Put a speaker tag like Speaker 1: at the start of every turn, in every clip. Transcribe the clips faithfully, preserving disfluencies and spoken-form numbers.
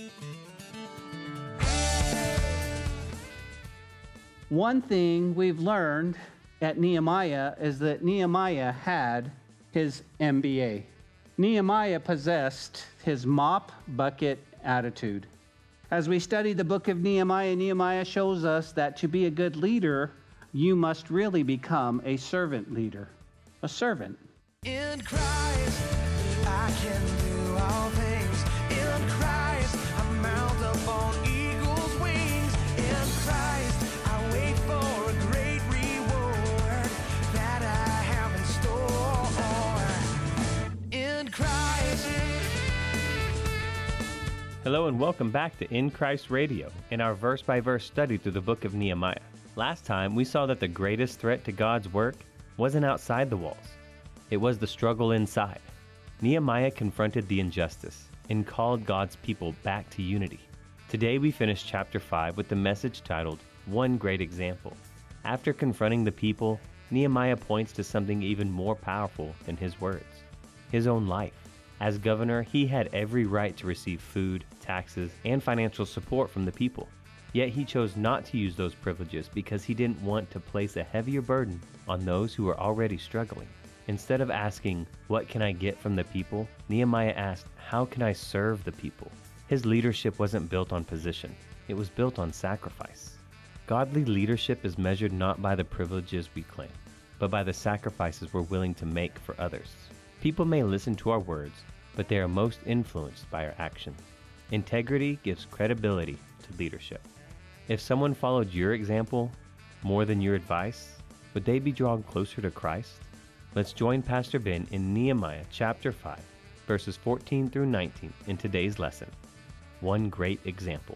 Speaker 1: One thing we've learned at Nehemiah is that Nehemiah had his M B A. Nehemiah possessed his mop bucket attitude. As we study the book of Nehemiah, Nehemiah shows us that to be a good leader, you must really become a servant leader. A servant.
Speaker 2: In Christ, I can do all things. In Christ, I mount up on eagle's wings. In Christ, I wait for a great reward that I have in store. In Christ.
Speaker 3: Hello and welcome back to In Christ Radio in our verse-by-verse study through the book of Nehemiah. Last time, we saw that the greatest threat to God's work wasn't outside the walls. It was the struggle inside. Nehemiah confronted the injustice and called God's people back to unity. Today we finish chapter five with the message titled, One Great Example. After confronting the people, Nehemiah points to something even more powerful than his words, his own life. As governor, he had every right to receive food, taxes, and financial support from the people. Yet he chose not to use those privileges because he didn't want to place a heavier burden on those who were already struggling. Instead of asking, what can I get from the people? Nehemiah asked, how can I serve the people? His leadership wasn't built on position. It was built on sacrifice. Godly leadership is measured not by the privileges we claim, but by the sacrifices we're willing to make for others. People may listen to our words, but they are most influenced by our actions. Integrity gives credibility to leadership. If someone followed your example more than your advice, would they be drawn closer to Christ? Let's join Pastor Ben in Nehemiah chapter five, verses fourteen through nineteen in today's lesson, One Great Example.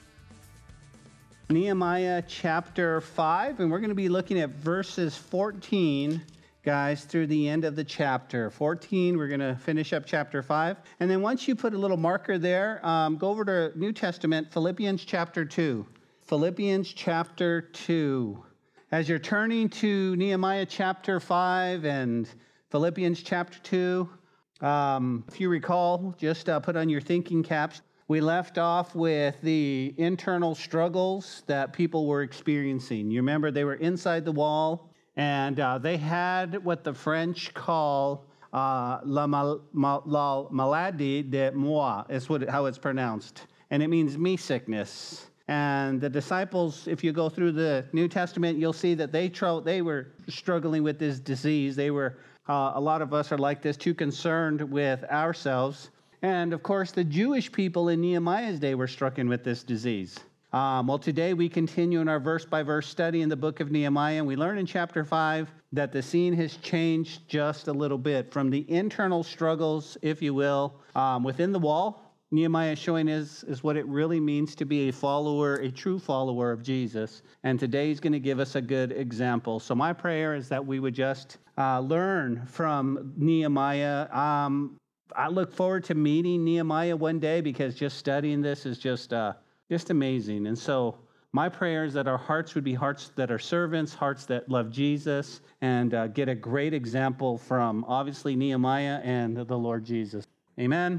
Speaker 1: Nehemiah chapter five, and we're going to be looking at verses fourteen, guys, through the end of the chapter. fourteen, we're going to finish up chapter five. And then once you put a little marker there, um, go over to New Testament, Philippians chapter two. Philippians chapter two. As you're turning to Nehemiah chapter five and Philippians chapter two, um, if you recall, just uh, put on your thinking caps. We left off with the internal struggles that people were experiencing. You remember they were inside the wall, and uh, they had what the French call uh, la, mal, mal, la maladie de moi, is what, how it's pronounced. And it means me sickness. And the disciples, if you go through the New Testament, you'll see that they tro- they were struggling with this disease. They were, uh, a lot of us are like this, too concerned with ourselves. And of course, the Jewish people in Nehemiah's day were stricken with this disease. Um, well, today we continue in our verse-by-verse study in the book of Nehemiah, and we learn in chapter five that the scene has changed just a little bit from the internal struggles, if you will, um, within the wall. Nehemiah is showing is, is what it really means to be a follower, a true follower of Jesus. And today he's going to give us a good example. So my prayer is that we would just uh, learn from Nehemiah. Um, I look forward to meeting Nehemiah one day because just studying this is just uh, just amazing. And so my prayer is that our hearts would be hearts that are servants, hearts that love Jesus, and uh, get a great example from obviously Nehemiah and the Lord Jesus. Amen.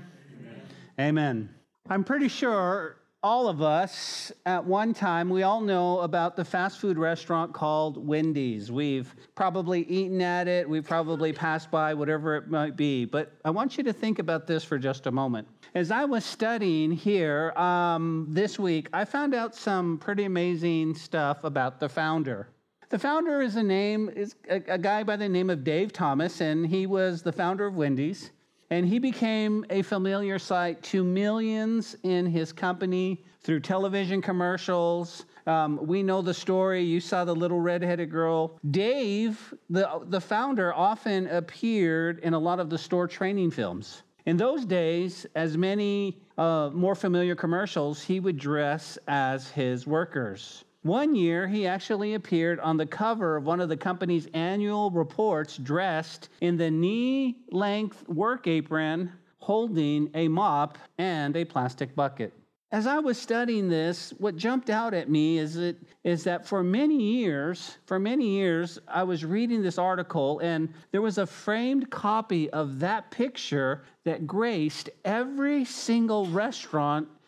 Speaker 1: Amen. I'm pretty sure all of us at one time, we all know about the fast food restaurant called Wendy's. We've probably eaten at it. We've probably passed by, whatever it might be. But I want you to think about this for just a moment. As I was studying here um, this week, I found out some pretty amazing stuff about the founder. The founder is a name is a, a guy by the name of Dave Thomas, and he was the founder of Wendy's. And he became a familiar sight to millions in his company through television commercials. Um, we know the story. You saw the little redheaded girl. Dave, the, the founder, often appeared in a lot of the store training films. In those days, as many uh, more familiar commercials, he would dress as his workers. One year, he actually appeared on the cover of one of the company's annual reports dressed in the knee-length work apron, holding a mop and a plastic bucket. As I was studying this, what jumped out at me is that, is that for many years, for many years, I was reading this article, and there was a framed copy of that picture that graced every single restaurant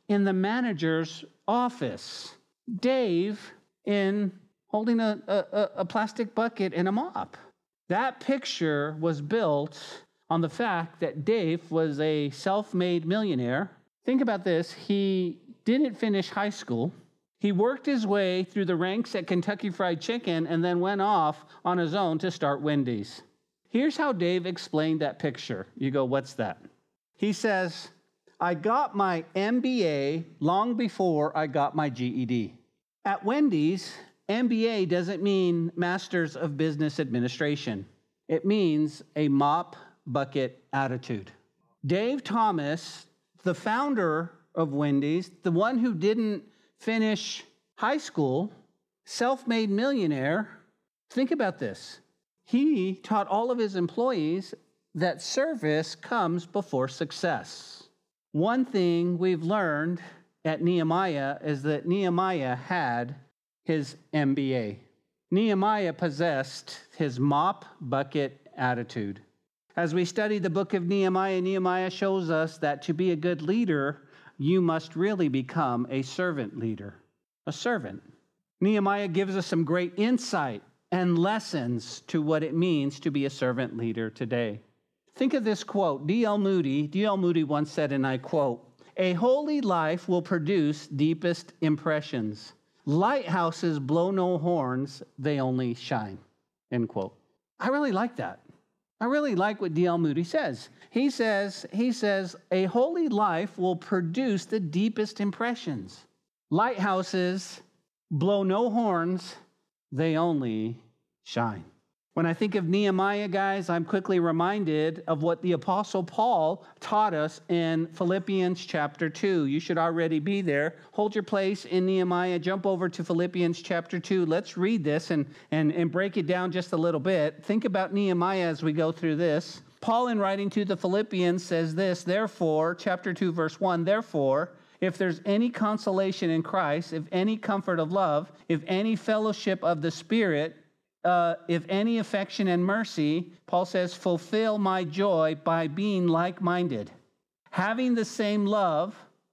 Speaker 1: in the manager's office. Dave in holding a, a, a plastic bucket and a mop. That picture was built on the fact that Dave was a self-made millionaire. Think about this. He didn't finish high school. He worked his way through the ranks at Kentucky Fried Chicken and then went off on his own to start Wendy's. Here's how Dave explained that picture. You go, what's that? He says, I got my M B A long before I got my G E D. At Wendy's, M B A doesn't mean Masters of Business Administration. It means a mop bucket attitude. Dave Thomas, the founder of Wendy's, the one who didn't finish high school, self-made millionaire, think about this. He taught all of his employees that service comes before success. One thing we've learned at Nehemiah is that Nehemiah had his M B A. Nehemiah possessed his mop bucket attitude. As we study the book of Nehemiah, Nehemiah shows us that to be a good leader, you must really become a servant leader, a servant. Nehemiah gives us some great insight and lessons to what it means to be a servant leader today. Think of this quote. D L Moody, D L Moody once said, and I quote, "A holy life will produce deepest impressions. Lighthouses blow no horns, they only shine." End quote. I really like that. I really like what D L Moody says. He says, he says, a holy life will produce the deepest impressions. Lighthouses blow no horns, they only shine. When I think of Nehemiah, guys, I'm quickly reminded of what the Apostle Paul taught us in Philippians chapter two. You should already be there. Hold your place in Nehemiah. Jump over to Philippians chapter two. Let's read this and, and, and break it down just a little bit. Think about Nehemiah as we go through this. Paul, in writing to the Philippians, says this, therefore, chapter two, verse one, therefore, if there's any consolation in Christ, if any comfort of love, if any fellowship of the Spirit, Uh, if any affection and mercy, Paul says, fulfill my joy by being like-minded, having the same love,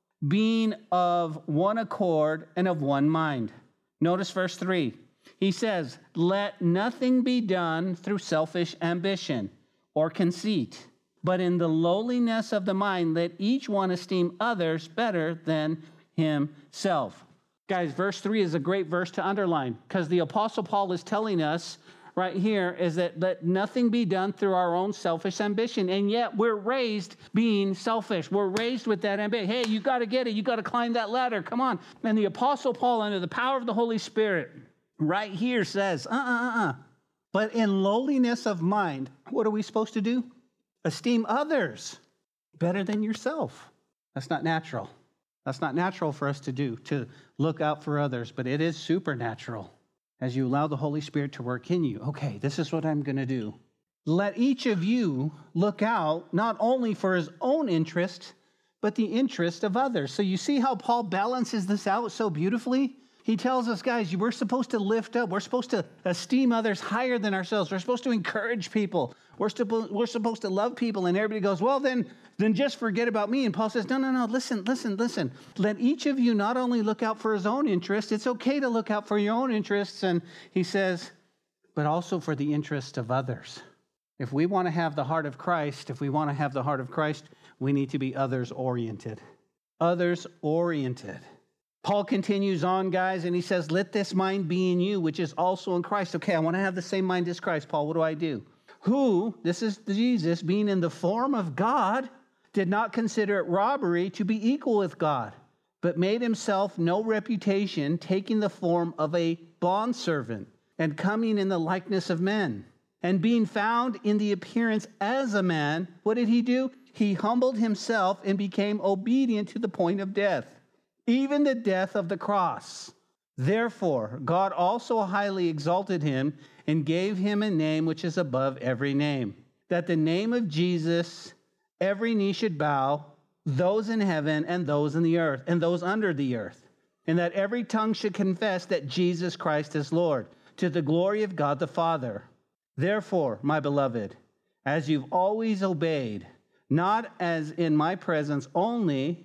Speaker 1: being of one accord and of one mind. Notice verse three. He says, let nothing be done through selfish ambition or conceit, but in the lowliness of the mind, let each one esteem others better than himself. Guys, verse three is a great verse to underline because the Apostle Paul is telling us right here is that let nothing be done through our own selfish ambition. And yet we're raised being selfish. We're raised with that ambition. Hey, you got to get it. You got to climb that ladder. Come on. And the Apostle Paul, under the power of the Holy Spirit, right here says, uh-uh-uh. But in lowliness of mind, what are we supposed to do? Esteem others better than yourself. That's not natural. That's not natural for us to do, to look out for others, but it is supernatural as you allow the Holy Spirit to work in you. Okay, this is what I'm going to do. Let each of you look out not only for his own interest, but the interest of others. So you see how Paul balances this out so beautifully? He tells us, guys, we're supposed to lift up. We're supposed to esteem others higher than ourselves. We're supposed to encourage people. We're, stu- we're supposed to love people. And everybody goes, well, then, then just forget about me. And Paul says, no, no, no, listen, listen, listen. Let each of you not only look out for his own interests. It's okay to look out for your own interests. And he says, but also for the interest of others. If we want to have the heart of Christ, if we want to have the heart of Christ, we need to be others-oriented. Others-oriented. Paul continues on, guys, and he says, let this mind be in you, which is also in Christ. Okay, I want to have the same mind as Christ. Paul, what do I do? Who, this is Jesus, being in the form of God, did not consider it robbery to be equal with God, but made himself no reputation, taking the form of a bondservant and coming in the likeness of men. And being found in the appearance as a man, what did he do? He humbled himself and became obedient to the point of death, even the death of the cross. Therefore, God also highly exalted him and gave him a name which is above every name, that the name of Jesus, every knee should bow, those in heaven and those in the earth and those under the earth, and that every tongue should confess that Jesus Christ is Lord, to the glory of God the Father. Therefore, my beloved, as you've always obeyed, not as in my presence only,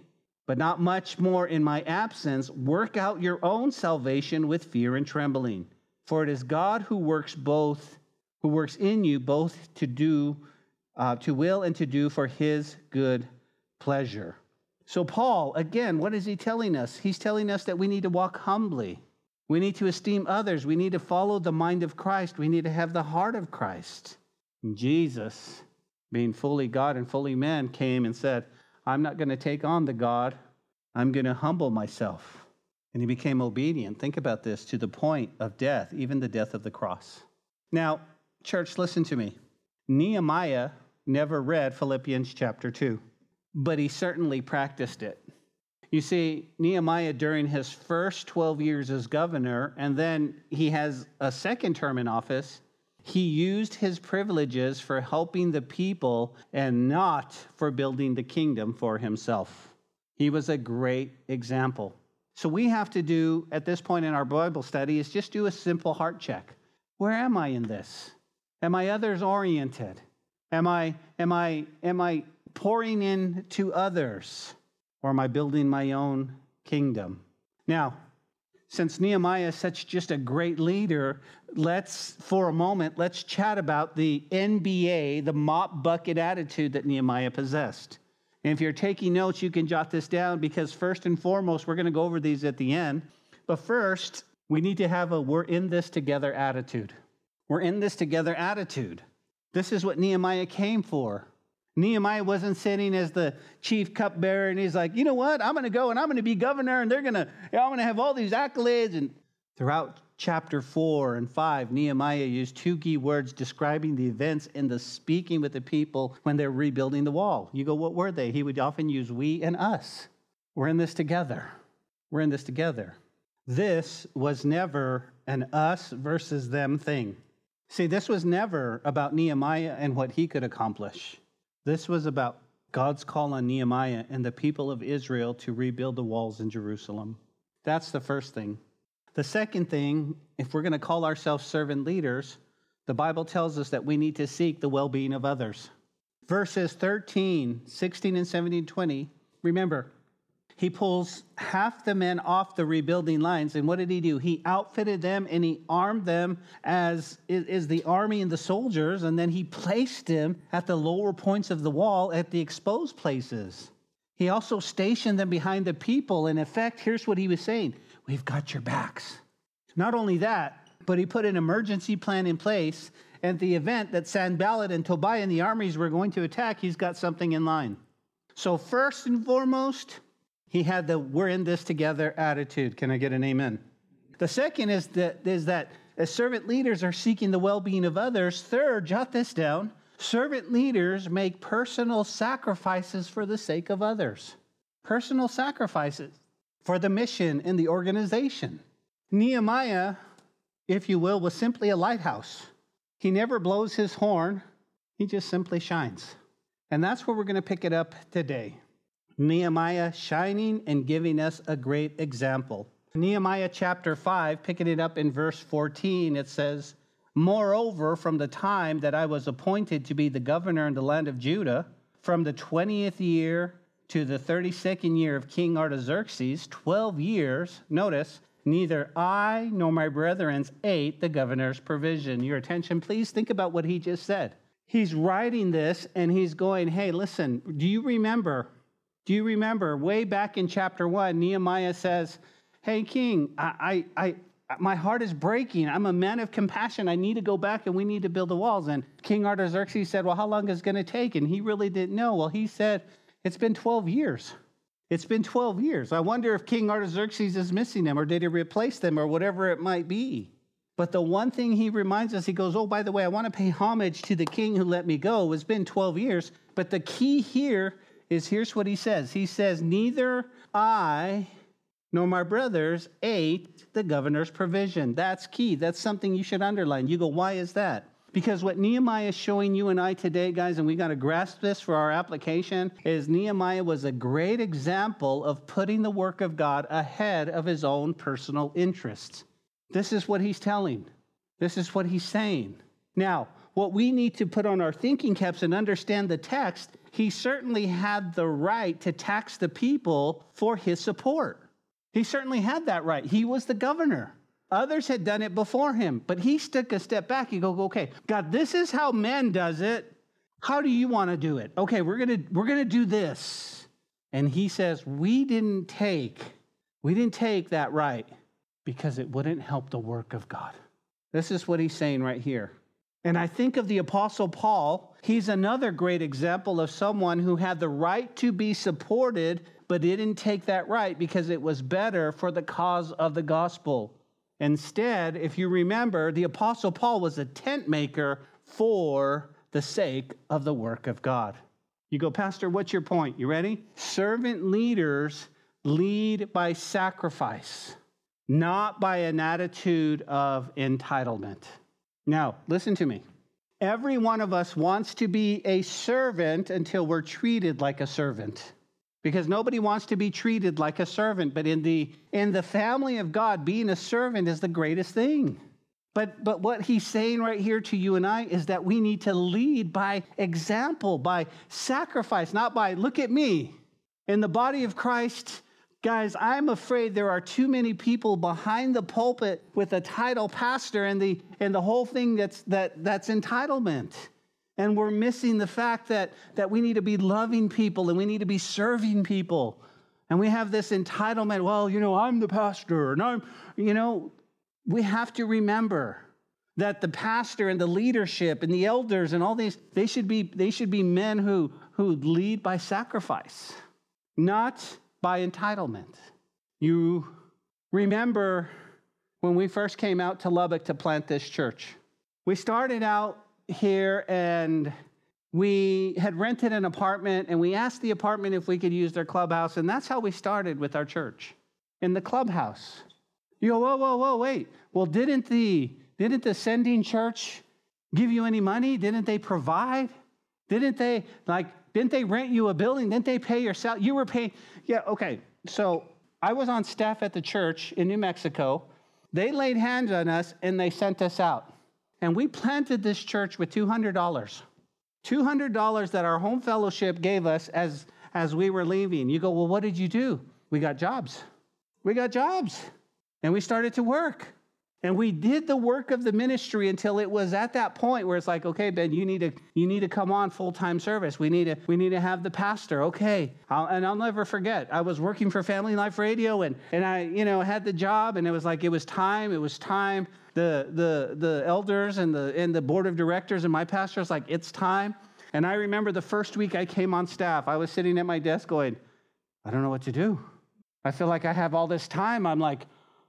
Speaker 1: but not much more in my absence. Work out your own salvation with fear and trembling. For it is God who works both, who works in you both to do, uh, to will and to do for his good pleasure. So Paul, again, what is he telling us? He's telling us that we need to walk humbly. We need to esteem others. We need to follow the mind of Christ. We need to have the heart of Christ. And Jesus, being fully God and fully man, came and said, I'm not going to take on the God. I'm going to humble myself. And he became obedient. Think about this, to the point of death, even the death of the cross. Now, church, listen to me. Nehemiah never read Philippians chapter two, but he certainly practiced it. You see, Nehemiah, during his first twelve years as governor, and then he has a second term in office, he used his privileges for helping the people and not for building the kingdom for himself. He was a great example. So we have to do, at this point in our Bible study, is just do a simple heart check. Where am I in this? Am I others-oriented? Am I, am I, am I pouring in to others? Or am I building my own kingdom? Now, since Nehemiah is such just a great leader, let's, for a moment, let's chat about the N B A, the mop bucket attitude that Nehemiah possessed. And if you're taking notes, you can jot this down, because first and foremost, we're going to go over these at the end. But first, we need to have a we're in this together attitude. We're in this together attitude. This is what Nehemiah came for. Nehemiah wasn't sitting as the chief cupbearer, and he's like, you know what, I'm going to go and I'm going to be governor, and they're going to, I'm going to have all these accolades. And throughout chapter four and five, Nehemiah used two key words describing the events in the speaking with the people when they're rebuilding the wall. You go, what were they? He would often use we and us. We're in this together. We're in this together. This was never an us versus them thing. See, this was never about Nehemiah and what he could accomplish. This was about God's call on Nehemiah and the people of Israel to rebuild the walls in Jerusalem. That's the first thing. The second thing, if we're going to call ourselves servant leaders, the Bible tells us that we need to seek the well-being of others. Verses thirteen, sixteen, and seventeen, twenty, remember, he pulls half the men off the rebuilding lines, and what did he do? He outfitted them and he armed them as is the army and the soldiers, and then he placed them at the lower points of the wall at the exposed places. He also stationed them behind the people. In effect, here's what he was saying: we've got your backs. Not only that, but he put an emergency plan in place, and the event that Sanballat and Tobiah and the armies were going to attack, he's got something in line. So first and foremost, he had the we're in this together attitude. Can I get an amen? The second is that, is that as servant leaders are seeking the well-being of others. Third, jot this down, servant leaders make personal sacrifices for the sake of others. Personal sacrifices for the mission and the organization. Nehemiah, if you will, was simply a lighthouse. He never blows his horn. He just simply shines. And that's where we're going to pick it up today. Nehemiah shining and giving us a great example. Nehemiah chapter five, picking it up in verse fourteen, it says, moreover, from the time that I was appointed to be the governor in the land of Judah, from the twentieth year to the thirty-second year of King Artaxerxes, twelve years, notice, neither I nor my brethren ate the governor's provision. Your attention, please think about what he just said. He's writing this and he's going, hey, listen, do you remember, do you remember way back in chapter one, Nehemiah says, hey, king, I, I, I, my heart is breaking. I'm a man of compassion. I need to go back and we need to build the walls. And King Artaxerxes said, well, how long is it going to take? And he really didn't know. Well, he said, it's been twelve years. It's been twelve years. I wonder if King Artaxerxes is missing them, or did he replace them, or whatever it might be. But the one thing he reminds us, he goes, oh, by the way, I want to pay homage to the king who let me go. It's been twelve years. But the key here is, here's what he says. He says, neither I nor my brothers ate the governor's provision. That's key. That's something you should underline. You go, why is that? Because what Nehemiah is showing you and I today, guys, and we got to grasp this for our application, is Nehemiah was a great example of putting the work of God ahead of his own personal interests. This is what he's telling. This is what he's saying. Now, what we need to put on our thinking caps and understand the text he certainly had the right to tax the people for his support. He certainly had that right. He was the governor. Others had done it before him, but he took a step back. He go, okay, God, this is how man does it. How do you want to do it? Okay, we're gonna we're gonna do this. And he says, we didn't take, we didn't take that right because it wouldn't help the work of God. This is what he's saying right here. And I think of the Apostle Paul. He's another great example of someone who had the right to be supported, but didn't take that right because it was better for the cause of the gospel. Instead, if you remember, the Apostle Paul was a tent maker for the sake of the work of God. You go, Pastor, what's your point? You ready? Servant leaders lead by sacrifice, not by an attitude of entitlement. Now, listen to me. Every one of us wants to be a servant until we're treated like a servant. Because nobody wants to be treated like a servant. But in the in the family of God, being a servant is the greatest thing. But but what he's saying right here to you and I is that we need to lead by example, by sacrifice, not by, look at me. In the body of Christ, guys, I'm afraid there are too many people behind the pulpit with a title pastor and the and the whole thing that's that that's entitlement. And we're missing the fact that, that we need to be loving people and we need to be serving people. And we have this entitlement, well, you know, I'm the pastor and I'm, you know, we have to remember that the pastor and the leadership and the elders and all these, they should be, they should be men who, who lead by sacrifice, not by entitlement. You remember when we first came out to Lubbock to plant this church, we started out here and we had rented an apartment and we asked the apartment if we could use their clubhouse, and that's how we started with our church, in the clubhouse. You go, whoa, whoa, whoa, wait. Well, didn't the didn't the sending church give you any money? Didn't they provide? Didn't they, like, didn't they rent you a building? Didn't they pay your salary? You were paying, yeah, okay. So I was on staff at the church in New Mexico. They laid hands on us and they sent us out. And we planted this church with two hundred dollars. two hundred dollars that our home fellowship gave us as, as we were leaving. You go, well, what did you do? We got jobs. We got jobs. And we started to work. And we did the work of the ministry until it was at that point where it's like, okay, Ben, you need to you need to come on full-time service. We need to we need to have the pastor. Okay. I'll, and I'll never forget. I was working for Family Life Radio and and I, you know, had the job and it was like it was time. It was time. The the the elders and the and the board of directors and my pastor was like, it's time. And I remember the first week I came on staff, I was sitting at my desk going, I don't know what to do. I feel like I have all this time. I'm like,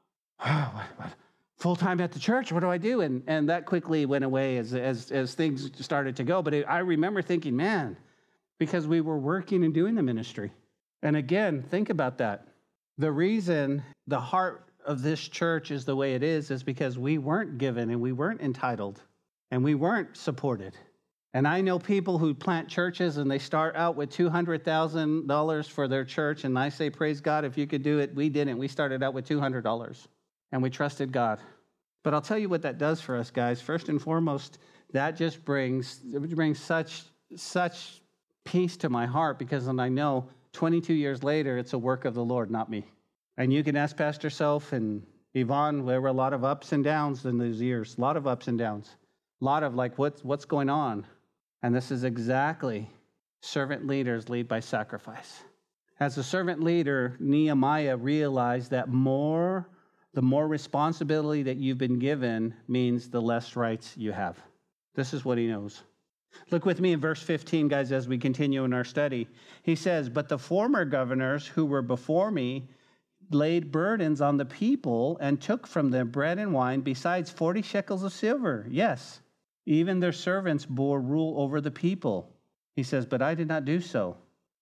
Speaker 1: oh, what, what? Full-time at the church, what do I do? And and that quickly went away as as, as things started to go. But it, I remember thinking, man, because we were working and doing the ministry. And again, think about that. The reason the heart of this church is the way it is is because we weren't given and we weren't entitled and we weren't supported. And I know people who plant churches and they start out with two hundred thousand dollars for their church. And I say, praise God, if you could do it. We didn't. We started out with two hundred dollars. And we trusted God. But I'll tell you what that does for us, guys. First and foremost, that just brings it brings such such peace to my heart because then I know twenty-two years later, it's a work of the Lord, not me. And you can ask Pastor Soph and Yvonne, there were a lot of ups and downs in those years, a lot of ups and downs, a lot of like, what's, what's going on? And this is exactly servant leaders lead by sacrifice. As a servant leader, Nehemiah realized that more The more responsibility that you've been given means the less rights you have. This is what he knows. Look with me in verse fifteen, guys, as we continue in our study. He says, but the former governors who were before me laid burdens on the people and took from them bread and wine besides forty shekels of silver. Yes, even their servants bore rule over the people. He says, but I did not do so,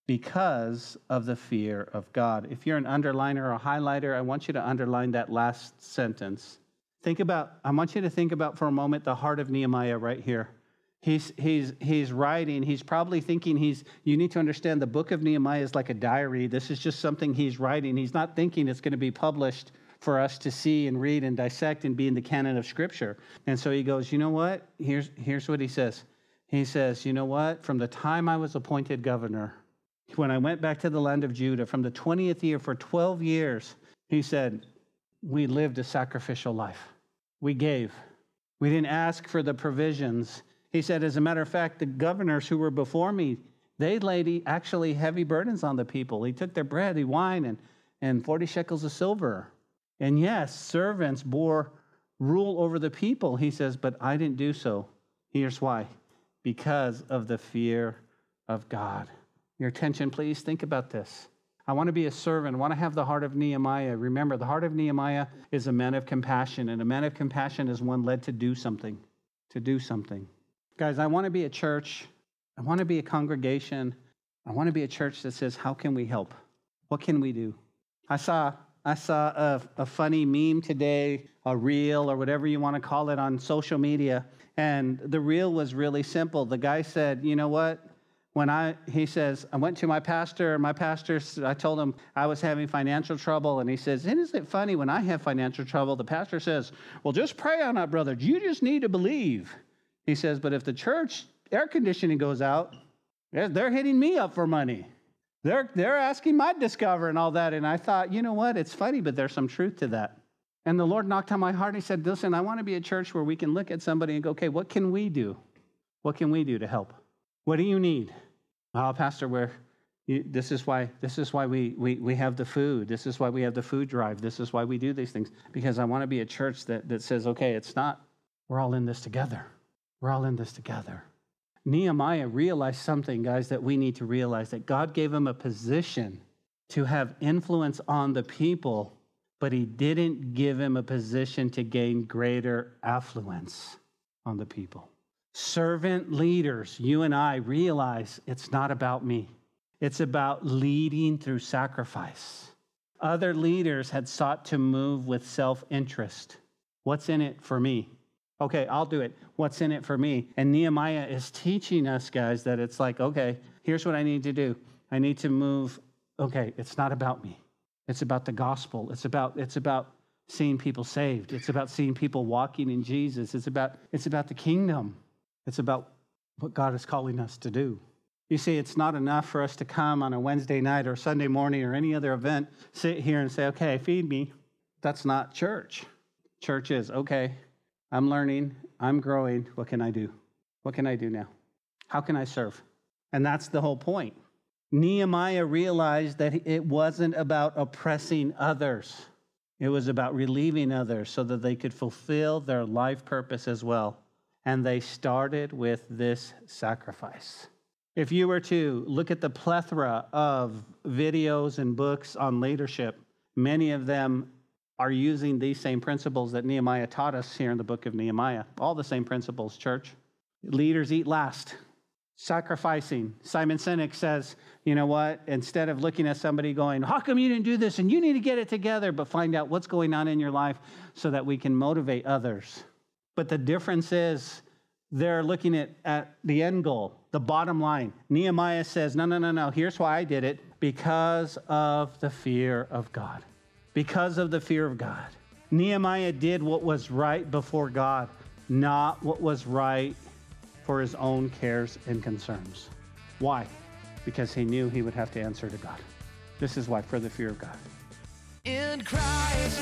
Speaker 1: because of the fear of God. If you're an underliner or a highlighter, I want you to underline that last sentence. Think about, I want you to think about for a moment the heart of Nehemiah right here. He's he's he's writing, he's probably thinking he's, you need to understand the book of Nehemiah is like a diary. This is just something he's writing. He's not thinking it's going to be published for us to see and read and dissect and be in the canon of Scripture. And so he goes, you know what? Here's here's what he says. He says, you know what? From the time I was appointed governor, when I went back to the land of Judah, from the twentieth year for twelve years, he said, we lived a sacrificial life. We gave. We didn't ask for the provisions. He said, as a matter of fact, the governors who were before me, they laid actually heavy burdens on the people. He took their bread, he wine, and, and forty shekels of silver. And yes, servants bore rule over the people. He says, but I didn't do so. Here's why. Because of the fear of God. Your attention, please. Think about this. I want to be a servant. I want to have the heart of Nehemiah. Remember, the heart of Nehemiah is a man of compassion, and a man of compassion is one led to do something, to do something. Guys, I want to be a church. I want to be a congregation. I want to be a church that says, how can we help? What can we do? I saw I saw a, a funny meme today, a reel or whatever you want to call it on social media, and the reel was really simple. The guy said, you know what? When I, he says, I went to my pastor, my pastor, I told him I was having financial trouble, and he says, isn't it funny when I have financial trouble, the pastor says, well, just pray on it, brother. You just need to believe. He says, but if the church air conditioning goes out, they're hitting me up for money. They're, they're asking my Discover and all that. And I thought, you know what? It's funny, but there's some truth to that. And the Lord knocked on my heart. He said, listen, I want to be a church where we can look at somebody and go, okay, what can we do? What can we do to help? What do you need? Oh, Pastor, we're, you, this is why, this is why we, we, we have the food. This is why we have the food drive. This is why we do these things. Because I want to be a church that, that says, okay, it's not, we're all in this together. We're all in this together. Nehemiah realized something, guys, that we need to realize, that God gave him a position to have influence on the people, but he didn't give him a position to gain greater affluence on the people. Servant leaders, you and I realize it's not about me. It's about leading through sacrifice. Other leaders had sought to move with self-interest. What's in it for me? Okay, I'll do it. What's in it for me? And Nehemiah is teaching us, guys, that it's like, okay, here's what I need to do. I need to move. Okay, it's not about me. It's about the gospel. It's about, it's about seeing people saved. It's about seeing people walking in Jesus. It's about, it's about the kingdom. It's about what God is calling us to do. You see, it's not enough for us to come on a Wednesday night or Sunday morning or any other event, sit here and say, okay, feed me. That's not church. Church is, okay, I'm learning, I'm growing, what can I do? What can I do now? How can I serve? And that's the whole point. Nehemiah realized that it wasn't about oppressing others. It was about relieving others so that they could fulfill their life purpose as well. And they started with this sacrifice. If you were to look at the plethora of videos and books on leadership, many of them are using these same principles that Nehemiah taught us here in the book of Nehemiah. All the same principles, church. Leaders eat last. Sacrificing. Simon Sinek says, you know what? Instead of looking at somebody going, how come you didn't do this? And you need to get it together, but find out what's going on in your life so that we can motivate others. But the difference is they're looking at, at the end goal, the bottom line. Nehemiah says, no, no, no, no. Here's why I did it. Because of the fear of God. Because of the fear of God. Nehemiah did what was right before God, not what was right for his own cares and concerns. Why? Because he knew he would have to answer to God. This is why, for the fear of God.
Speaker 2: In Christ.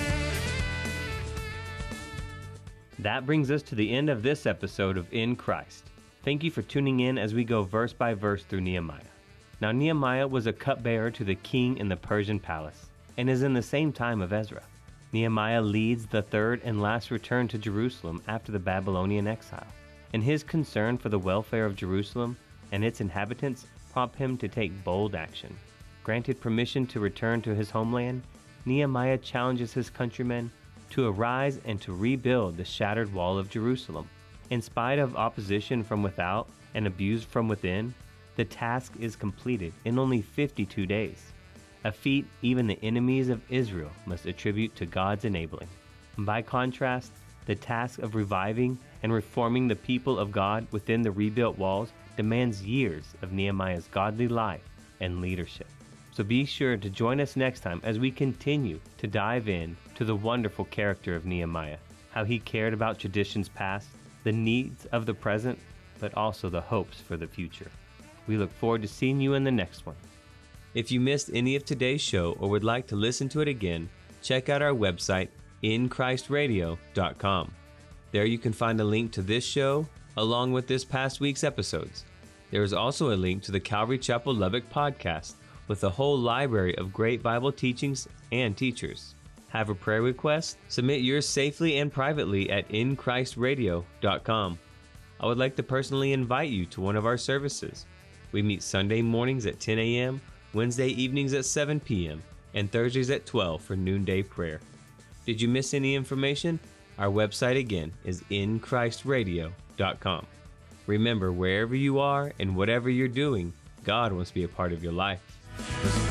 Speaker 3: That brings us to the end of this episode of In Christ. Thank you for tuning in as we go verse by verse through Nehemiah. Now, Nehemiah was a cupbearer to the king in the Persian palace and is in the same time of Ezra. Nehemiah leads the third and last return to Jerusalem after the Babylonian exile, and his concern for the welfare of Jerusalem and its inhabitants prompt him to take bold action. Granted permission to return to his homeland, Nehemiah challenges his countrymen to arise and to rebuild the shattered wall of Jerusalem. In spite of opposition from without and abuse from within, the task is completed in only fifty-two days, a feat even the enemies of Israel must attribute to God's enabling. By contrast, the task of reviving and reforming the people of God within the rebuilt walls demands years of Nehemiah's godly life and leadership. So be sure to join us next time as we continue to dive in to the wonderful character of Nehemiah, how he cared about traditions past, the needs of the present, but also the hopes for the future. We look forward to seeing you in the next one. If you missed any of today's show or would like to listen to it again, check out our website, in christ radio dot com. There you can find a link to this show, along with this past week's episodes. There is also a link to the Calvary Chapel Lubbock podcast, with a whole library of great Bible teachings and teachers. Have a prayer request? Submit yours safely and privately at in christ radio dot com. I would like to personally invite you to one of our services. We meet Sunday mornings at ten a.m., Wednesday evenings at seven p.m., and Thursdays at twelve for noonday prayer. Did you miss any information? Our website again is in christ radio dot com. Remember, wherever you are and whatever you're doing, God wants to be a part of your life.